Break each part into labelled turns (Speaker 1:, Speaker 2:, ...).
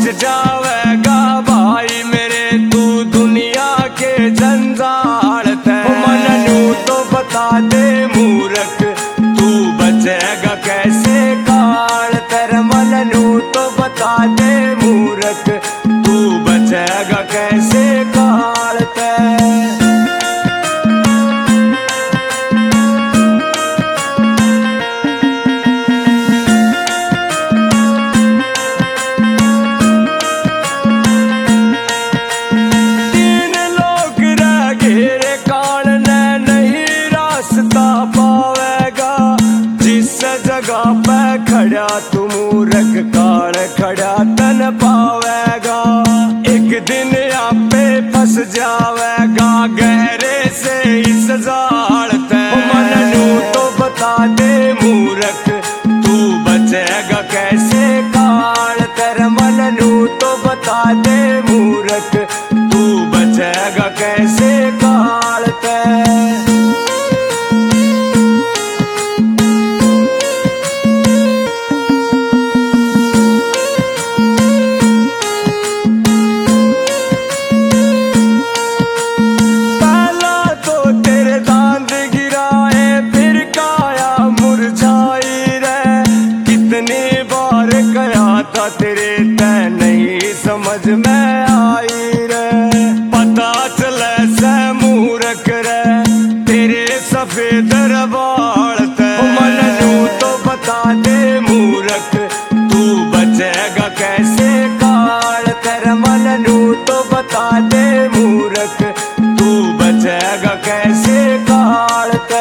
Speaker 1: जावेगा भाई मेरे तू दुनिया के जंजाल ते। मननू तो बता दे मूर्ख तू बचेगा कैसे काल तेरे। मननू तो बता दे मूर्ख तू बचेगा कैसे काल ते। खड़ा तू मूर्ख काल खड़ा तन पावेगा। एक दिन आपे फंस जावेगा गहरे से इस जाल ते। मननू तो बता दे मूर्ख तू बचेगा कैसे काल तेरे। मननू तो बता दे मूर्ख तू बचेगा कैसे काल ते। तेरे तय नहीं समझ में आई रे। पता चले से मूर्ख रे तेरे सफेद बाल ते। मननू तो बता दे मूर्ख तू बचेगा कैसे काल तेरे। मननू तो बता दे मूर्ख तू बचेगा कैसे काल ते।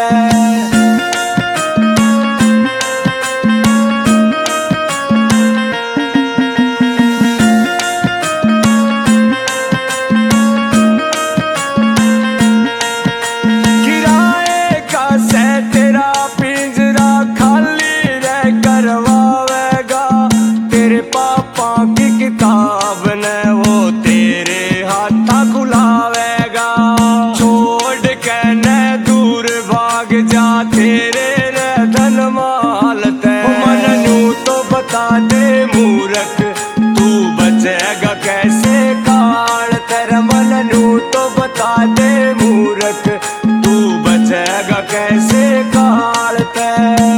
Speaker 1: किताब ने वो तेरे हाथा खुलावेगा। छोड़ के न दूर भाग जा तेरे रे धन माल ते। मननू तो बता दे मूर्ख तू बचेगा कैसे काल तेरे। मननू तो बता दे मूर्ख तू बचेगा कैसे काल ते।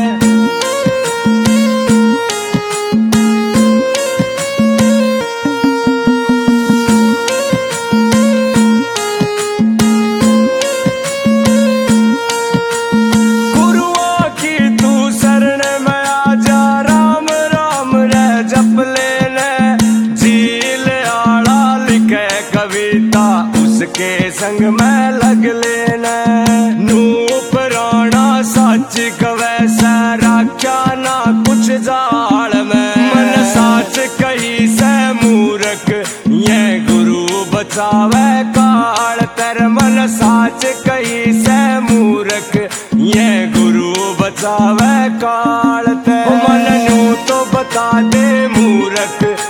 Speaker 1: उसके संग में लग लेना नूप राणा सच कवै सारा क्या ना कुछ जाल में। मन सच कही से मूर्ख ये गुरु बचावे काल तेरे। मन सच कही से मूर्ख ये गुरु बचावे काल तेरे। मननू तो बता दे मूर्ख